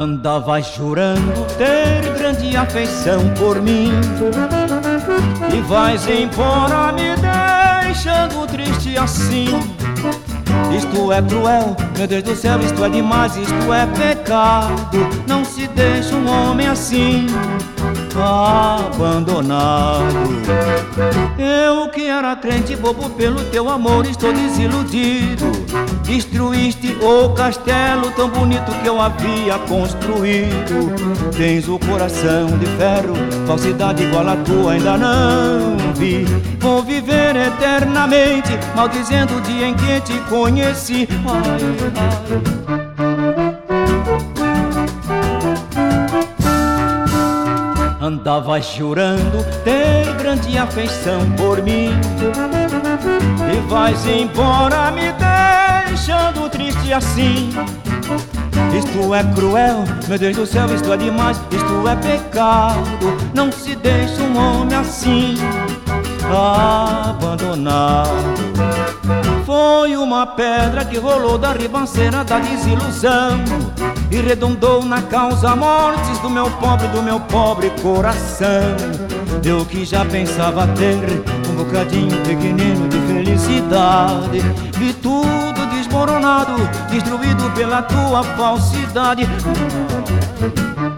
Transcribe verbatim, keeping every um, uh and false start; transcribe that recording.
Andavas jurando ter grande afeição por mim e vais embora me deixando triste assim. Isto é cruel, meu Deus do céu, isto é demais, isto é pecado. Não se deixa um homem assim abandonado. Eu que era crente bobo pelo teu amor estou desiludido. Destruíste o castelo tão bonito que eu havia construído. Tens o coração de ferro, falsidade igual a tua ainda não vi. Vou viver eternamente maldizendo o dia em que te conheci. Ai, ai. Andavas jurando ter grande afeição por mim e vais embora me deixando triste assim. Isto é cruel, meu Deus do céu, isto é demais, isto é pecado. Não se deixa um homem assim abandonado. Foi uma pedra que rolou da ribanceira da desilusão e redundou na causa mortes do meu pobre, do meu pobre coração. Eu que já pensava ter um bocadinho pequenino de felicidade, vi tudo desmoronado, destruído pela tua falsidade.